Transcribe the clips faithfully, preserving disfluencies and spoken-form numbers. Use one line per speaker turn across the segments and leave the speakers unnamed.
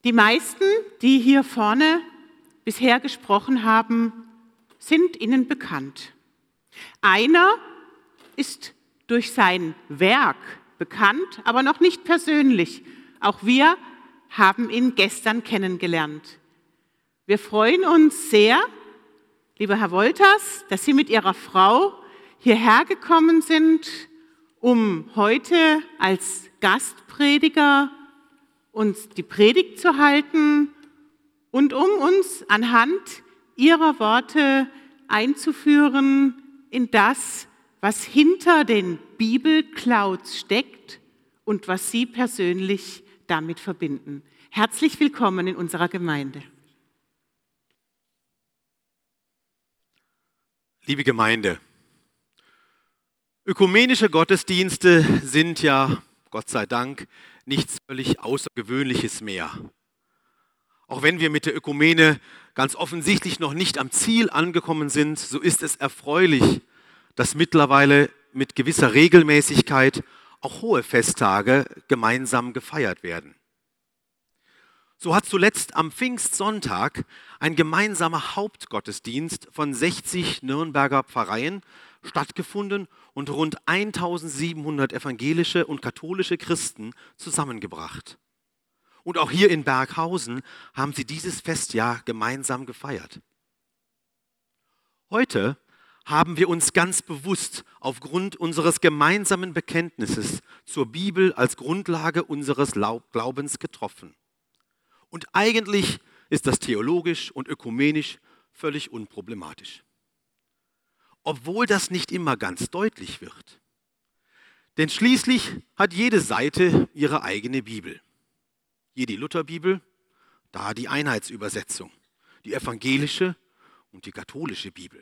Die meisten, die hier vorne bisher gesprochen haben, sind Ihnen bekannt. Einer ist durch sein Werk bekannt, aber noch nicht persönlich. Auch wir haben ihn gestern kennengelernt. Wir freuen uns sehr, lieber Herr Wolters, dass Sie mit Ihrer Frau hierher gekommen sind, um heute als Gastprediger uns die Predigt zu halten und um uns anhand Ihrer Worte einzuführen in das, was hinter den Bibelclouds steckt und was Sie persönlich damit verbinden. Herzlich willkommen in unserer Gemeinde.
Liebe Gemeinde, ökumenische Gottesdienste sind ja, Gott sei Dank, nichts völlig Außergewöhnliches mehr. Auch wenn wir mit der Ökumene ganz offensichtlich noch nicht am Ziel angekommen sind, so ist es erfreulich, dass mittlerweile mit gewisser Regelmäßigkeit auch hohe Festtage gemeinsam gefeiert werden. So hat zuletzt am Pfingstsonntag ein gemeinsamer Hauptgottesdienst von sechzig Nürnberger Pfarreien stattgefunden und rund eintausendsiebenhundert evangelische und katholische Christen zusammengebracht. Und auch hier in Berghausen haben sie dieses Festjahr gemeinsam gefeiert. Heute haben wir uns ganz bewusst aufgrund unseres gemeinsamen Bekenntnisses zur Bibel als Grundlage unseres Glaubens getroffen. Und eigentlich ist das theologisch und ökumenisch völlig unproblematisch. Obwohl das nicht immer ganz deutlich wird. Denn schließlich hat jede Seite ihre eigene Bibel. Hier die Lutherbibel, da die Einheitsübersetzung, die evangelische und die katholische Bibel.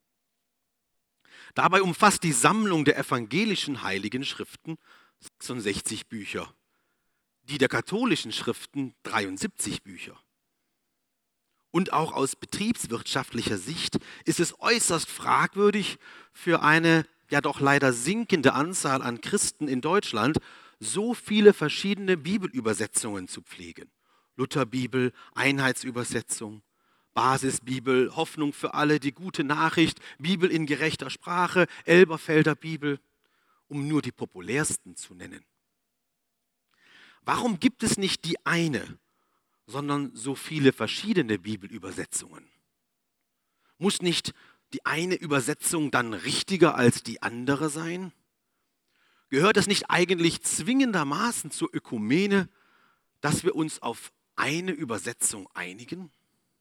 Dabei umfasst die Sammlung der evangelischen Heiligen Schriften sechsundsechzig Bücher, die der katholischen Schriften dreiundsiebzig Bücher. Und auch aus betriebswirtschaftlicher Sicht ist es äußerst fragwürdig, für eine ja doch leider sinkende Anzahl an Christen in Deutschland so viele verschiedene Bibelübersetzungen zu pflegen. Lutherbibel, Einheitsübersetzung, Basisbibel, Hoffnung für alle, die gute Nachricht, Bibel in gerechter Sprache, Elberfelder Bibel, um nur die populärsten zu nennen. Warum gibt es nicht die eine, sondern so viele verschiedene Bibelübersetzungen? Muss nicht die eine Übersetzung dann richtiger als die andere sein? Gehört es nicht eigentlich zwingendermaßen zur Ökumene, dass wir uns auf eine Übersetzung einigen?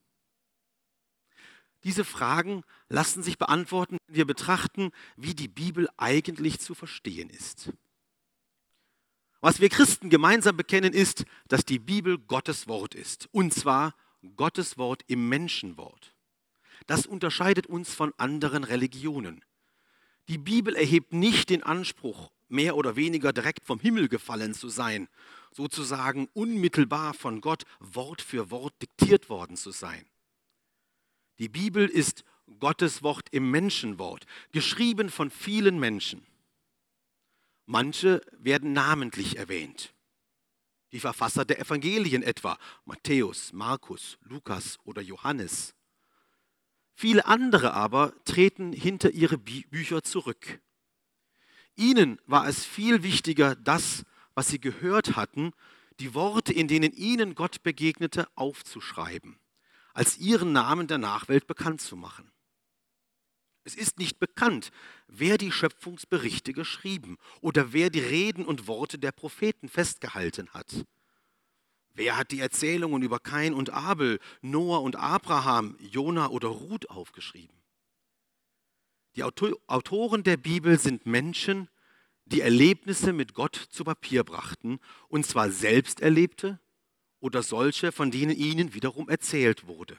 Diese Fragen lassen sich beantworten, wenn wir betrachten, wie die Bibel eigentlich zu verstehen ist. Was wir Christen gemeinsam bekennen, ist, dass die Bibel Gottes Wort ist. Und zwar Gottes Wort im Menschenwort. Das unterscheidet uns von anderen Religionen. Die Bibel erhebt nicht den Anspruch, mehr oder weniger direkt vom Himmel gefallen zu sein, sozusagen unmittelbar von Gott Wort für Wort diktiert worden zu sein. Die Bibel ist Gottes Wort im Menschenwort, geschrieben von vielen Menschen. Manche werden namentlich erwähnt. Die Verfasser der Evangelien etwa, Matthäus, Markus, Lukas oder Johannes. Viele andere aber treten hinter ihre Bücher zurück. Ihnen war es viel wichtiger, das, was sie gehört hatten, die Worte, in denen ihnen Gott begegnete, aufzuschreiben, als ihren Namen der Nachwelt bekannt zu machen. Es ist nicht bekannt, wer die Schöpfungsberichte geschrieben oder wer die Reden und Worte der Propheten festgehalten hat. Wer hat die Erzählungen über Kain und Abel, Noah und Abraham, Jona oder Ruth aufgeschrieben? Die Autoren der Bibel sind Menschen, die Erlebnisse mit Gott zu Papier brachten, und zwar selbst erlebte oder solche, von denen ihnen wiederum erzählt wurde.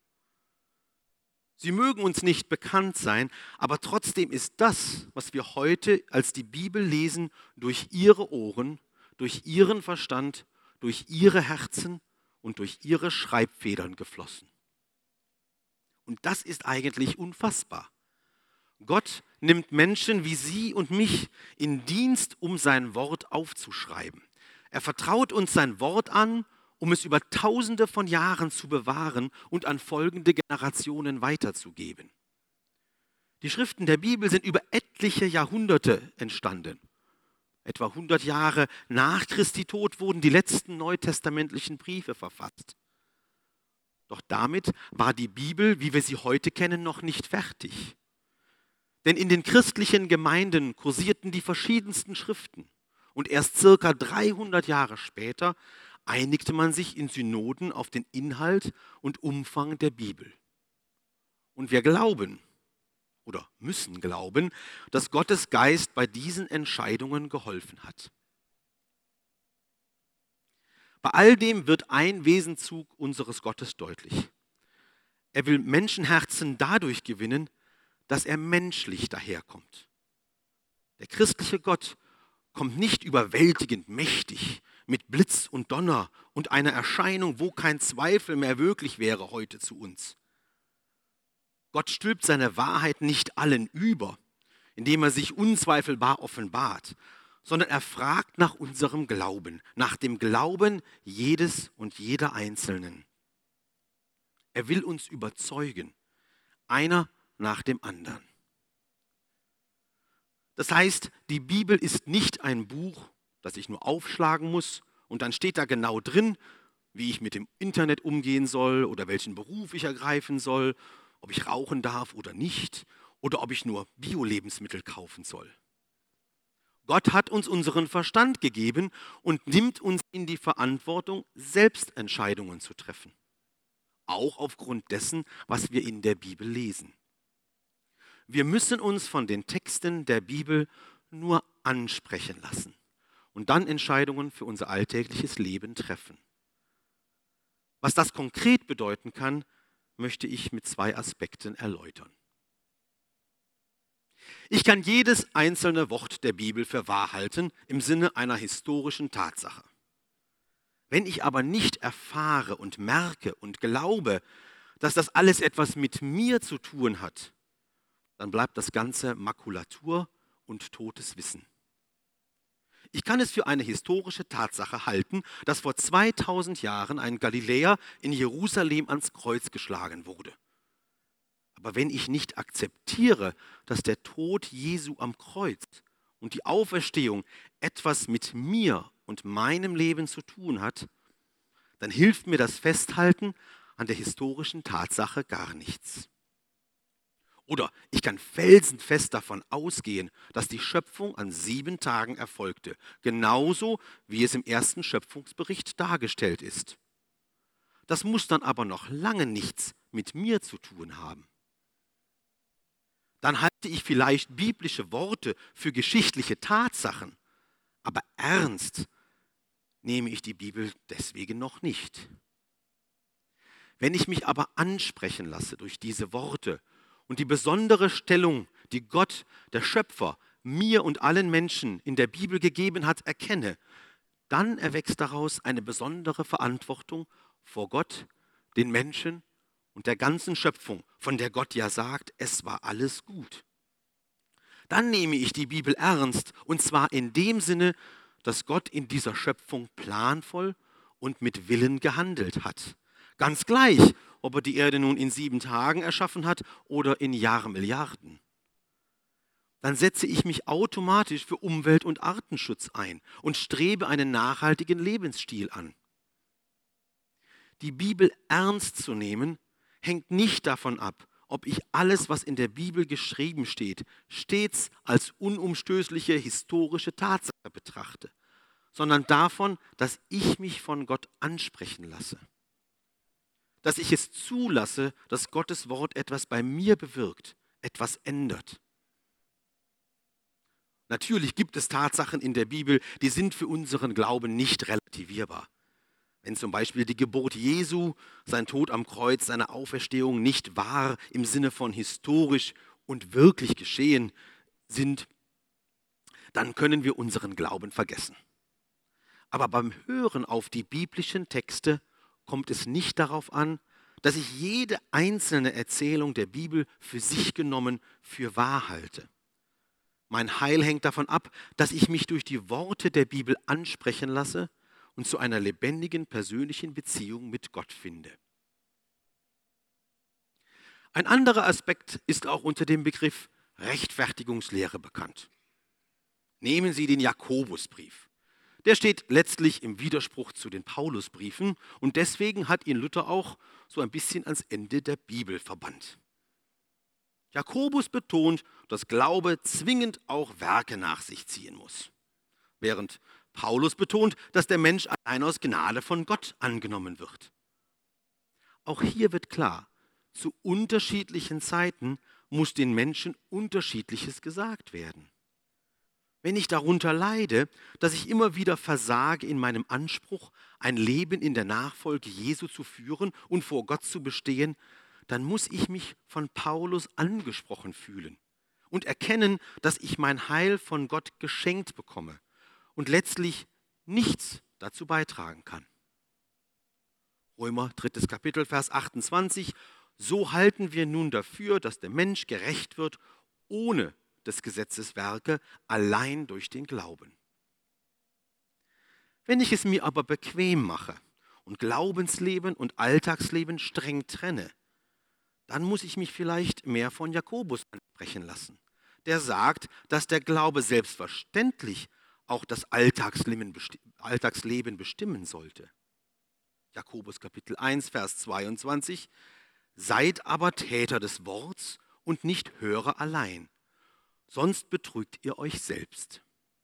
Sie mögen uns nicht bekannt sein, aber trotzdem ist das, was wir heute als die Bibel lesen, durch ihre Ohren, durch ihren Verstand, durch ihre Herzen und durch ihre Schreibfedern geflossen. Und das ist eigentlich unfassbar. Gott nimmt Menschen wie Sie und mich in Dienst, um sein Wort aufzuschreiben. Er vertraut uns sein Wort an, um es über Tausende von Jahren zu bewahren und an folgende Generationen weiterzugeben. Die Schriften der Bibel sind über etliche Jahrhunderte entstanden. Etwa hundert Jahre nach Christi Tod wurden die letzten neutestamentlichen Briefe verfasst. Doch damit war die Bibel, wie wir sie heute kennen, noch nicht fertig. Denn in den christlichen Gemeinden kursierten die verschiedensten Schriften. Und erst circa dreihundert Jahre später einigte man sich in Synoden auf den Inhalt und Umfang der Bibel. Und wir glauben oder müssen glauben, dass Gottes Geist bei diesen Entscheidungen geholfen hat. Bei all dem wird ein Wesenszug unseres Gottes deutlich. Er will Menschenherzen dadurch gewinnen, dass er menschlich daherkommt. Der christliche Gott kommt nicht überwältigend mächtig mit Blitz und Donner und einer Erscheinung, wo kein Zweifel mehr möglich wäre heute zu uns. Gott stülpt seine Wahrheit nicht allen über, indem er sich unzweifelbar offenbart, sondern er fragt nach unserem Glauben, nach dem Glauben jedes und jeder Einzelnen. Er will uns überzeugen, einer nach dem anderen. Das heißt, die Bibel ist nicht ein Buch, das ich nur aufschlagen muss und dann steht da genau drin, wie ich mit dem Internet umgehen soll oder welchen Beruf ich ergreifen soll, ob ich rauchen darf oder nicht oder ob ich nur Bio-Lebensmittel kaufen soll. Gott hat uns unseren Verstand gegeben und nimmt uns in die Verantwortung, selbst Entscheidungen zu treffen. Auch aufgrund dessen, was wir in der Bibel lesen. Wir müssen uns von den Texten der Bibel nur ansprechen lassen und dann Entscheidungen für unser alltägliches Leben treffen. Was das konkret bedeuten kann, möchte ich mit zwei Aspekten erläutern. Ich kann jedes einzelne Wort der Bibel für wahr halten im Sinne einer historischen Tatsache. Wenn ich aber nicht erfahre und merke und glaube, dass das alles etwas mit mir zu tun hat, dann bleibt das Ganze Makulatur und totes Wissen. Ich kann es für eine historische Tatsache halten, dass vor zweitausend Jahren ein Galiläer in Jerusalem ans Kreuz geschlagen wurde. Aber wenn ich nicht akzeptiere, dass der Tod Jesu am Kreuz und die Auferstehung etwas mit mir und meinem Leben zu tun hat, dann hilft mir das Festhalten an der historischen Tatsache gar nichts. Oder ich kann felsenfest davon ausgehen, dass die Schöpfung an sieben Tagen erfolgte, genauso wie es im ersten Schöpfungsbericht dargestellt ist. Das muss dann aber noch lange nichts mit mir zu tun haben. Dann halte ich vielleicht biblische Worte für geschichtliche Tatsachen, aber ernst nehme ich die Bibel deswegen noch nicht. Wenn ich mich aber ansprechen lasse durch diese Worte und die besondere Stellung, die Gott, der Schöpfer, mir und allen Menschen in der Bibel gegeben hat, erkenne, dann erwächst daraus eine besondere Verantwortung vor Gott, den Menschen und der ganzen Schöpfung, von der Gott ja sagt, es war alles gut. Dann nehme ich die Bibel ernst, und zwar in dem Sinne, dass Gott in dieser Schöpfung planvoll und mit Willen gehandelt hat. Ganz gleich, ob er die Erde nun in sieben Tagen erschaffen hat oder in Jahrmilliarden. Dann setze ich mich automatisch für Umwelt- und Artenschutz ein und strebe einen nachhaltigen Lebensstil an. Die Bibel ernst zu nehmen, hängt nicht davon ab, ob ich alles, was in der Bibel geschrieben steht, stets als unumstößliche historische Tatsache betrachte, sondern davon, dass ich mich von Gott ansprechen lasse. Dass ich es zulasse, dass Gottes Wort etwas bei mir bewirkt, etwas ändert. Natürlich gibt es Tatsachen in der Bibel, die sind für unseren Glauben nicht relativierbar. Wenn zum Beispiel die Geburt Jesu, sein Tod am Kreuz, seine Auferstehung nicht wahr im Sinne von historisch und wirklich geschehen sind, dann können wir unseren Glauben vergessen. Aber beim Hören auf die biblischen Texte kommt es nicht darauf an, dass ich jede einzelne Erzählung der Bibel für sich genommen für wahr halte. Mein Heil hängt davon ab, dass ich mich durch die Worte der Bibel ansprechen lasse und zu einer lebendigen persönlichen Beziehung mit Gott finde. Ein anderer Aspekt ist auch unter dem Begriff Rechtfertigungslehre bekannt. Nehmen Sie den Jakobusbrief. Der steht letztlich im Widerspruch zu den Paulusbriefen und deswegen hat ihn Luther auch so ein bisschen ans Ende der Bibel verbannt. Jakobus betont, dass Glaube zwingend auch Werke nach sich ziehen muss, während Paulus betont, dass der Mensch allein aus Gnade von Gott angenommen wird. Auch hier wird klar, zu unterschiedlichen Zeiten muss den Menschen Unterschiedliches gesagt werden. Wenn ich darunter leide, dass ich immer wieder versage in meinem Anspruch, ein Leben in der Nachfolge Jesu zu führen und vor Gott zu bestehen, dann muss ich mich von Paulus angesprochen fühlen und erkennen, dass ich mein Heil von Gott geschenkt bekomme und letztlich nichts dazu beitragen kann. Römer drittes Kapitel, Vers achtundzwanzig. So halten wir nun dafür, dass der Mensch gerecht wird, ohne des Gesetzes Werke, allein durch den Glauben. Wenn ich es mir aber bequem mache und Glaubensleben und Alltagsleben streng trenne, dann muss ich mich vielleicht mehr von Jakobus ansprechen lassen, der sagt, dass der Glaube selbstverständlich auch das Alltagsleben bestimmen sollte. Jakobus Kapitel eins, Vers zweiundzwanzig. Seid aber Täter des Worts und nicht Hörer allein, sonst betrügt ihr euch selbst.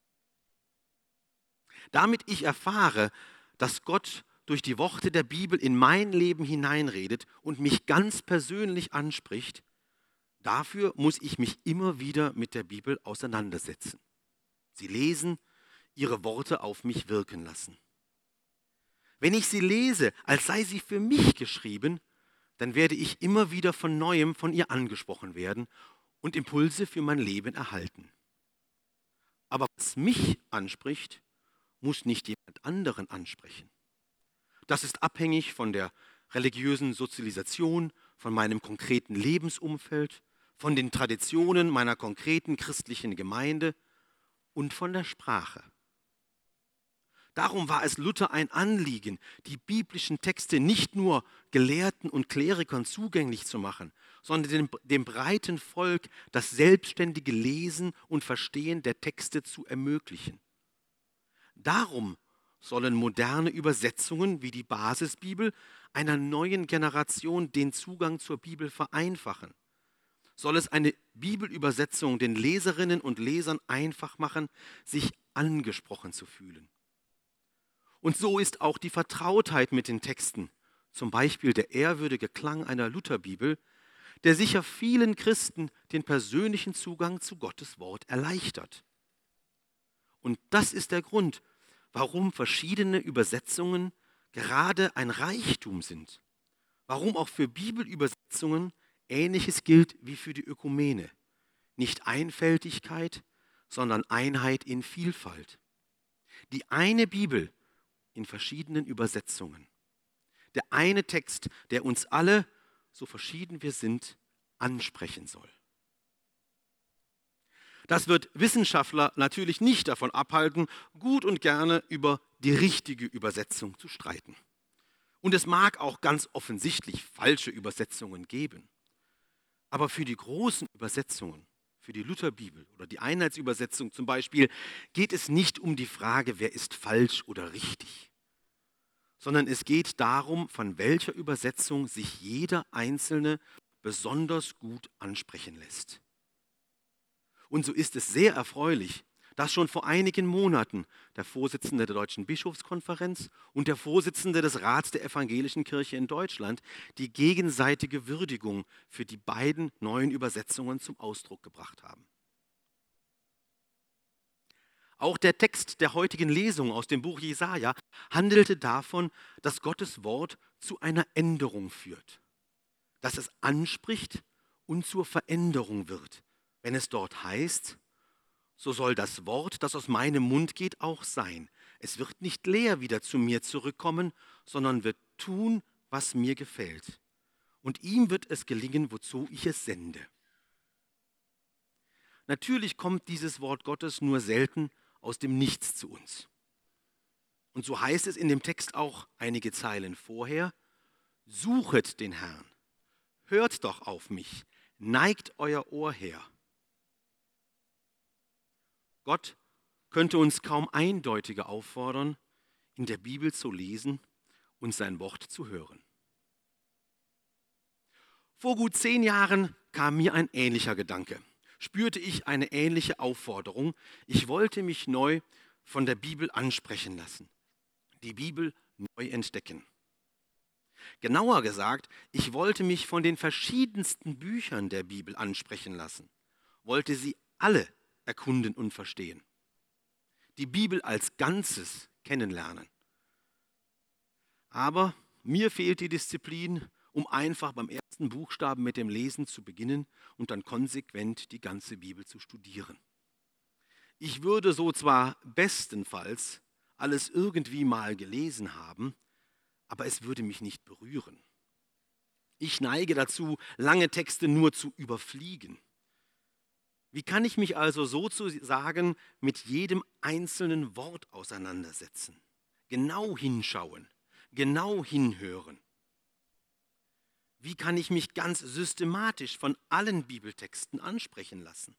Damit ich erfahre, dass Gott durch die Worte der Bibel in mein Leben hineinredet und mich ganz persönlich anspricht, dafür muss ich mich immer wieder mit der Bibel auseinandersetzen. Sie lesen, ihre Worte auf mich wirken lassen. Wenn ich sie lese, als sei sie für mich geschrieben, dann werde ich immer wieder von Neuem von ihr angesprochen werden und Impulse für mein Leben erhalten. Aber was mich anspricht, muss nicht jemand anderen ansprechen. Das ist abhängig von der religiösen Sozialisation, von meinem konkreten Lebensumfeld, von den Traditionen meiner konkreten christlichen Gemeinde und von der Sprache. Darum war es Luther ein Anliegen, die biblischen Texte nicht nur Gelehrten und Klerikern zugänglich zu machen, sondern dem, dem breiten Volk das selbstständige Lesen und Verstehen der Texte zu ermöglichen. Darum sollen moderne Übersetzungen wie die Basisbibel einer neuen Generation den Zugang zur Bibel vereinfachen. Soll es eine Bibelübersetzung den Leserinnen und Lesern einfach machen, sich angesprochen zu fühlen. Und so ist auch die Vertrautheit mit den Texten, zum Beispiel der ehrwürdige Klang einer Lutherbibel, der sicher vielen Christen den persönlichen Zugang zu Gottes Wort erleichtert. Und das ist der Grund, warum verschiedene Übersetzungen gerade ein Reichtum sind. Warum auch für Bibelübersetzungen Ähnliches gilt wie für die Ökumene. Nicht Einfältigkeit, sondern Einheit in Vielfalt. Die eine Bibel in verschiedenen Übersetzungen. Der eine Text, der uns alle, so verschieden wir sind, ansprechen soll. Das wird Wissenschaftler natürlich nicht davon abhalten, gut und gerne über die richtige Übersetzung zu streiten. Und es mag auch ganz offensichtlich falsche Übersetzungen geben. Aber für die großen Übersetzungen, für die Lutherbibel oder die Einheitsübersetzung zum Beispiel, geht es nicht um die Frage, wer ist falsch oder richtig, sondern es geht darum, von welcher Übersetzung sich jeder Einzelne besonders gut ansprechen lässt. Und so ist es sehr erfreulich, dass schon vor einigen Monaten der Vorsitzende der Deutschen Bischofskonferenz und der Vorsitzende des Rats der Evangelischen Kirche in Deutschland die gegenseitige Würdigung für die beiden neuen Übersetzungen zum Ausdruck gebracht haben. Auch der Text der heutigen Lesung aus dem Buch Jesaja handelte davon, dass Gottes Wort zu einer Änderung führt, dass es anspricht und zur Veränderung wird, wenn es dort heißt: So soll das Wort, das aus meinem Mund geht, auch sein. Es wird nicht leer wieder zu mir zurückkommen, sondern wird tun, was mir gefällt. Und ihm wird es gelingen, wozu ich es sende. Natürlich kommt dieses Wort Gottes nur selten aus dem Nichts zu uns. Und so heißt es in dem Text auch einige Zeilen vorher: Suchet den Herrn, hört doch auf mich, neigt euer Ohr her. Gott könnte uns kaum eindeutiger auffordern, in der Bibel zu lesen und sein Wort zu hören. Vor gut zehn Jahren kam mir ein ähnlicher Gedanke. Spürte ich eine ähnliche Aufforderung. Ich wollte mich neu von der Bibel ansprechen lassen, die Bibel neu entdecken. Genauer gesagt, ich wollte mich von den verschiedensten Büchern der Bibel ansprechen lassen, wollte sie alle erkunden und verstehen, die Bibel als Ganzes kennenlernen. Aber mir fehlt die Disziplin, um einfach beim ersten Buchstaben mit dem Lesen zu beginnen und dann konsequent die ganze Bibel zu studieren. Ich würde so zwar bestenfalls alles irgendwie mal gelesen haben, aber es würde mich nicht berühren. Ich neige dazu, lange Texte nur zu überfliegen. Wie kann ich mich also sozusagen mit jedem einzelnen Wort auseinandersetzen, genau hinschauen, genau hinhören? Wie kann ich mich ganz systematisch von allen Bibeltexten ansprechen lassen?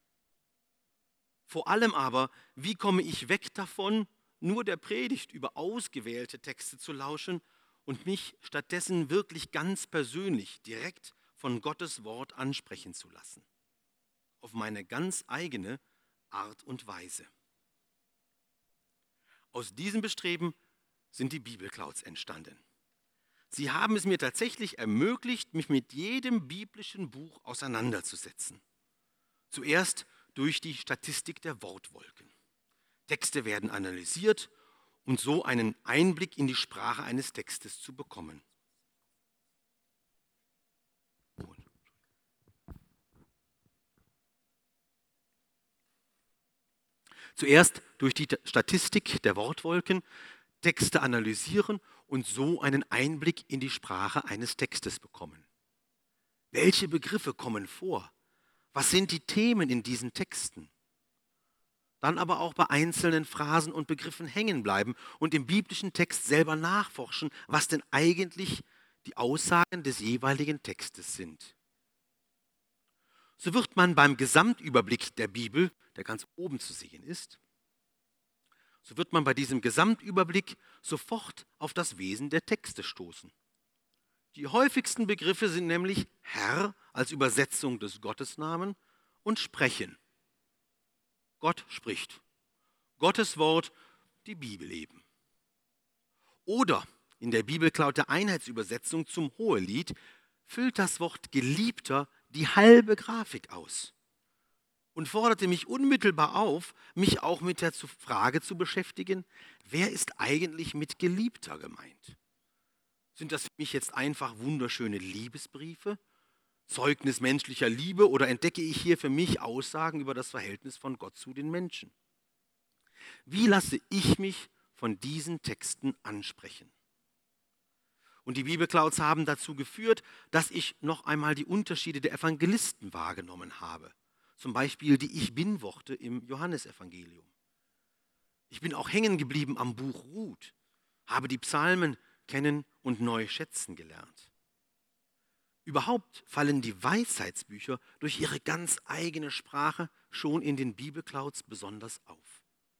Vor allem aber, wie komme ich weg davon, nur der Predigt über ausgewählte Texte zu lauschen und mich stattdessen wirklich ganz persönlich direkt von Gottes Wort ansprechen zu lassen? Auf meine ganz eigene Art und Weise. Aus diesem Bestreben sind die Bibelclouds entstanden. Sie haben es mir tatsächlich ermöglicht, mich mit jedem biblischen Buch auseinanderzusetzen. Zuerst durch die Statistik der Wortwolken. Texte werden analysiert, um so einen Einblick in die Sprache eines Textes zu bekommen. Zuerst durch die Statistik der Wortwolken Texte analysieren und so einen Einblick in die Sprache eines Textes bekommen. Welche Begriffe kommen vor? Was sind die Themen in diesen Texten? Dann aber auch bei einzelnen Phrasen und Begriffen hängen bleiben und im biblischen Text selber nachforschen, was denn eigentlich die Aussagen des jeweiligen Textes sind. So wird man beim Gesamtüberblick der Bibel, der ganz oben zu sehen ist, so wird man bei diesem Gesamtüberblick sofort auf das Wesen der Texte stoßen. Die häufigsten Begriffe sind nämlich Herr als Übersetzung des Gottesnamen und Sprechen. Gott spricht. Gottes Wort, die Bibel eben. Oder in der Bibelcloud der Einheitsübersetzung zum Hohelied füllt das Wort Geliebter die halbe Grafik aus und forderte mich unmittelbar auf, mich auch mit der Frage zu beschäftigen, wer ist eigentlich mit Geliebter gemeint? Sind das für mich jetzt einfach wunderschöne Liebesbriefe, Zeugnis menschlicher Liebe, oder entdecke ich hier für mich Aussagen über das Verhältnis von Gott zu den Menschen? Wie lasse ich mich von diesen Texten ansprechen? Und die Bibelclouds haben dazu geführt, dass ich noch einmal die Unterschiede der Evangelisten wahrgenommen habe. Zum Beispiel die Ich-Bin-Worte im Johannesevangelium. Ich bin auch hängen geblieben am Buch Ruth, habe die Psalmen kennen und neu schätzen gelernt. Überhaupt fallen die Weisheitsbücher durch ihre ganz eigene Sprache schon in den Bibelclouds besonders auf.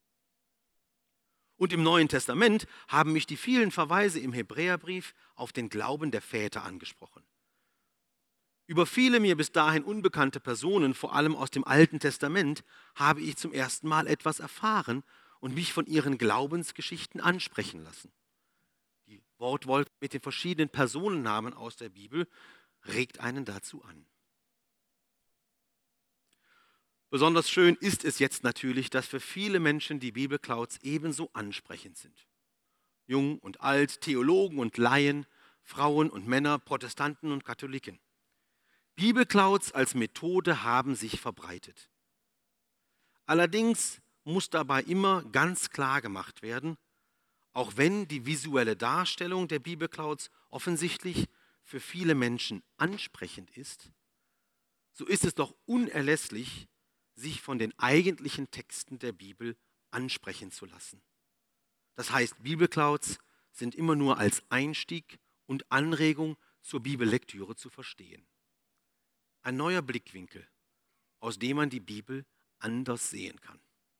Und im Neuen Testament haben mich die vielen Verweise im Hebräerbrief auf den Glauben der Väter angesprochen. Über viele mir bis dahin unbekannte Personen, vor allem aus dem Alten Testament, habe ich zum ersten Mal etwas erfahren und mich von ihren Glaubensgeschichten ansprechen lassen. Die Wortwolke mit den verschiedenen Personennamen aus der Bibel regt einen dazu an. Besonders schön ist es jetzt natürlich, dass für viele Menschen die Bibelclouds ebenso ansprechend sind. Jung und alt, Theologen und Laien, Frauen und Männer, Protestanten und Katholiken. Bibelclouds als Methode haben sich verbreitet. Allerdings muss dabei immer ganz klar gemacht werden, auch wenn die visuelle Darstellung der Bibelclouds offensichtlich für viele Menschen ansprechend ist, so ist es doch unerlässlich, sich von den eigentlichen Texten der Bibel ansprechen zu lassen. Das heißt, Bibelclouds sind immer nur als Einstieg und Anregung zur Bibellektüre zu verstehen. Ein neuer Blickwinkel, aus dem man die Bibel anders sehen kann.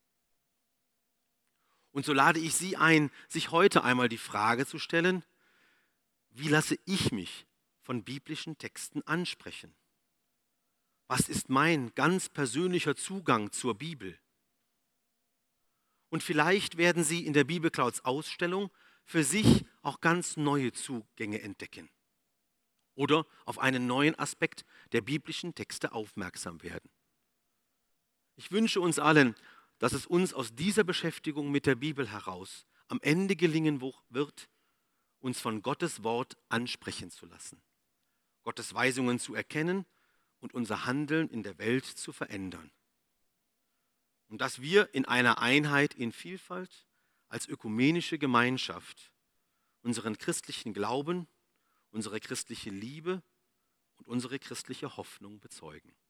Und so lade ich Sie ein, sich heute einmal die Frage zu stellen, wie lasse ich mich von biblischen Texten ansprechen? Was ist mein ganz persönlicher Zugang zur Bibel? Und vielleicht werden Sie in der Bibelclouds Ausstellung für sich auch ganz neue Zugänge entdecken oder auf einen neuen Aspekt der biblischen Texte aufmerksam werden. Ich wünsche uns allen, dass es uns aus dieser Beschäftigung mit der Bibel heraus am Ende gelingen wird, uns von Gottes Wort ansprechen zu lassen, Gottes Weisungen zu erkennen und unser Handeln in der Welt zu verändern. Und dass wir in einer Einheit in Vielfalt als ökumenische Gemeinschaft unseren christlichen Glauben, unsere christliche Liebe und unsere christliche Hoffnung bezeugen.